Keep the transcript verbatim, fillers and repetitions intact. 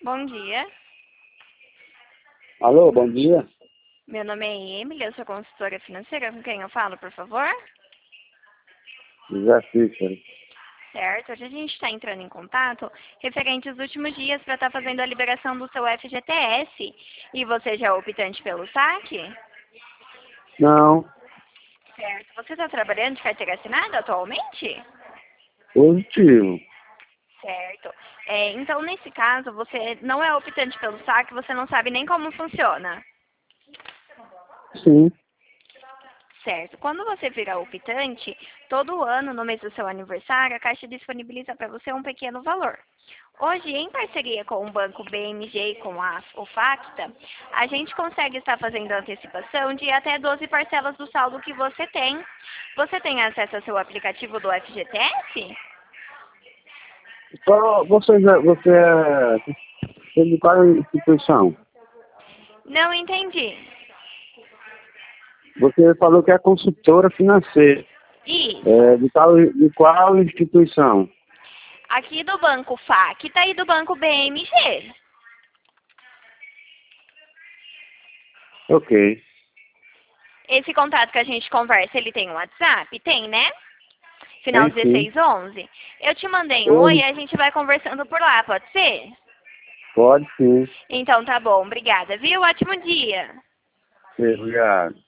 Bom dia. Alô, bom dia. Meu nome é Emily, eu sou consultora financeira. Com quem eu falo, por favor? José Cícero. Certo. Hoje a gente está entrando em contato referente aos últimos dias para estar fazendo a liberação do seu F G T S. E você já é optante pelo saque? Não, Certo. Você está trabalhando de carteira assinada atualmente? positivo. Certo. É, então, nesse caso, você não é optante pelo saque, você não sabe nem como funciona. Sim. Certo. Quando você virar optante, todo ano, no mês do seu aniversário, a Caixa disponibiliza para você um pequeno valor. Hoje, em parceria com o banco B M G e com a, o Facta, a gente consegue estar fazendo a antecipação de até doze parcelas do saldo que você tem. Você tem acesso ao seu aplicativo do F G T S? Qual, você, já- você é você é de qual instituição? Não entendi. Você falou que é consultora financeira. Isso. É, de, qual, de qual instituição? Aqui do banco Facta e do banco B M G. Ok. Esse contato que a gente conversa, ele tem um WhatsApp? Tem, né? Final Tem sim. dezesseis onze. Eu te mandei um oi e Pode, a gente vai conversando por lá, pode ser? pode sim. Então tá bom, obrigada, viu? Ótimo dia. Obrigado.